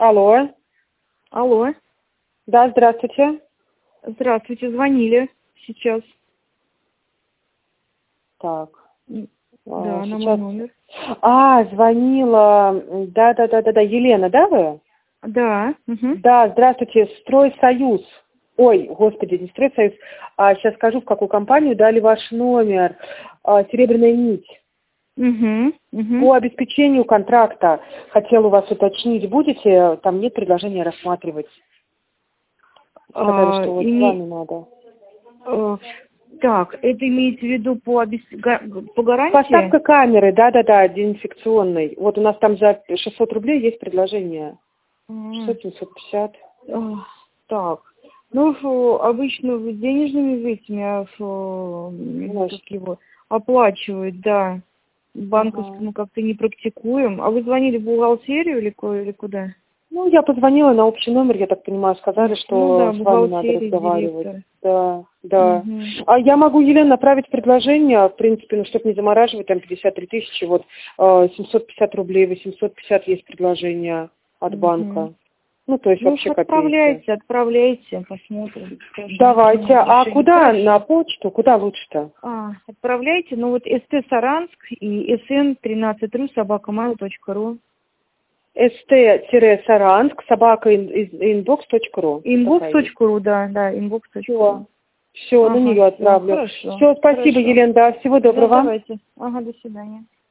Алло. Алло. Да, здравствуйте. Здравствуйте, звонили сейчас. Так. Да, на мой Сейчас. номер. Звонила. Да. Елена, да, вы? Да. Угу. Да, здравствуйте. Стройсоюз. Ой, господи, не Стройсоюз. Сейчас скажу, в какую компанию дали ваш номер. Серебряная нить. По обеспечению контракта хотела у вас уточнить, будете? Там нет предложения рассматривать. Сказали, что вот с вами надо. Так, это имеется в виду по гарантии? Поставка камеры, да, дезинфекционной. Вот у нас там за 600 рублей есть предложение. 600-750. Так, ну, обычно денежными этими, как его, оплачивают, да. Банковскому как-то не практикуем. А вы звонили в бухгалтерию или куда? Ну, я позвонила на общий номер, я так понимаю, сказали, что с вами надо разговаривать. Да. А я могу, Елена, направить предложение, в принципе, ну, чтобы не замораживать, там 53 тысячи, вот 750 рублей, 850 есть предложение от банка. Ну, то есть вообще копейки. Отправляйте, посмотрим. Давайте. А куда? На почту? Куда лучше-то? Отправляйте, ну вот st Саранск и sn13@mail.ru. st-саранск @inbox.ru. Inbox.ru, да, inbox.ru. Все, на нее отправлю. Хорошо. Все, спасибо, Елена, да, всего доброго. Давайте. До свидания.